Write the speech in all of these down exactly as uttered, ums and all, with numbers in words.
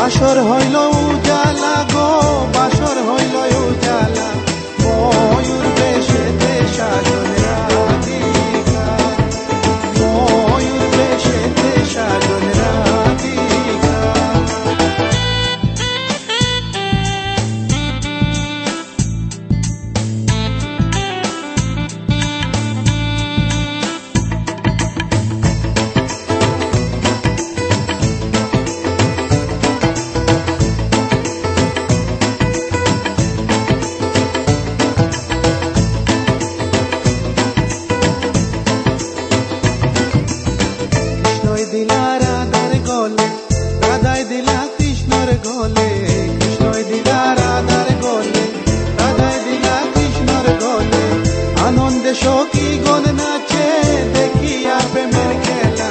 বাসর হইল উজালা গো বাসর হইল উজালা ময়ূর বেশেতে সাজন রাধিকা ময়ূর বেশেতে সাজন রাধিকা দিলা রাধার গলে রাধাই দিলা কৃষ্ণর গলে কৃষ্ণই দিলা রাধার গলে রাধাই দিলা কৃষ্ণর গলে আনন্দে সখী গণ নাচে দেখিয়া প্রেমের খেলা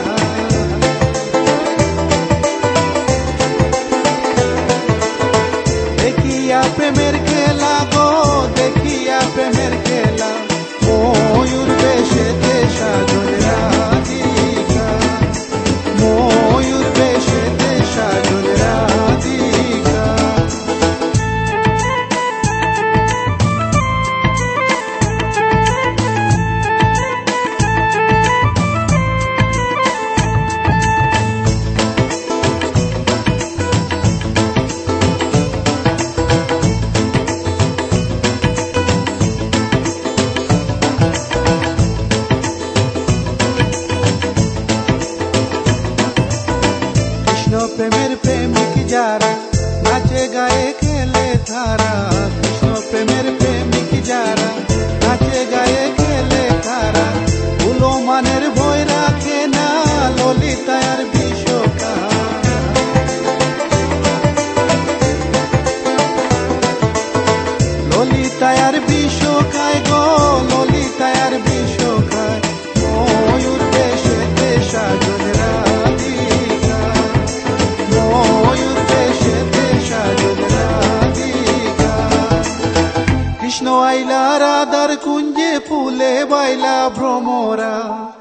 দেখিয়া প্রেমের খেলা গো দেখিয়া প্রেমের খেলা ময়ূর বেশেতে সাজন রাধিকা ময়ূর বেশেতে সাজন রাধিকা প্রেমের প্রেমিক যারা নাচে গায়ে খেলে তারা কৃষ্ণ প্রেমের প্রেমিক যারা নাচে গায়ে খেলে তারা উলো মানের ভয় রাখে না ললিতার বিশ্বকা ললিতার বিশ্বকায় গো ললিতার বিশ্বকায় ময়ূর বেশেতে সাজন রাধিকা ময়ূর বেশেতে সাজন রাধিকা কৃষ্ণ আইলা রাধার কুঞ্জে ফুলে বাইলা ভ্রমরা